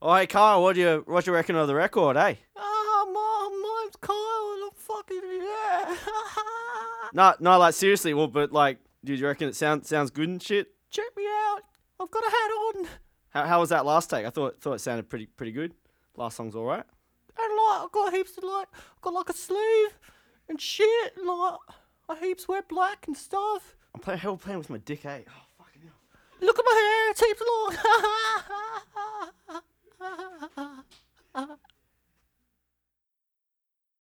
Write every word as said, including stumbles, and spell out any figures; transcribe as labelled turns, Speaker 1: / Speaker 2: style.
Speaker 1: Oh, hey, Kyle, what do you what do you reckon of the record, eh?
Speaker 2: Ah, my, my name's Kyle and I'm fucking, yeah.
Speaker 1: No, no, like, seriously, well, but, like, do you reckon it sound, sounds good and shit?
Speaker 2: Check me out. I've got a hat on.
Speaker 1: How, how was that last take? I thought thought it sounded pretty pretty good. Last song's all right.
Speaker 2: And like, I've got heaps of like, I've got like a sleeve and shit. And, like, I heaps wear black and stuff.
Speaker 1: I'm playing hell playing with my dick, eh? Oh, fucking hell.
Speaker 2: Look at my hair, it's heaps long.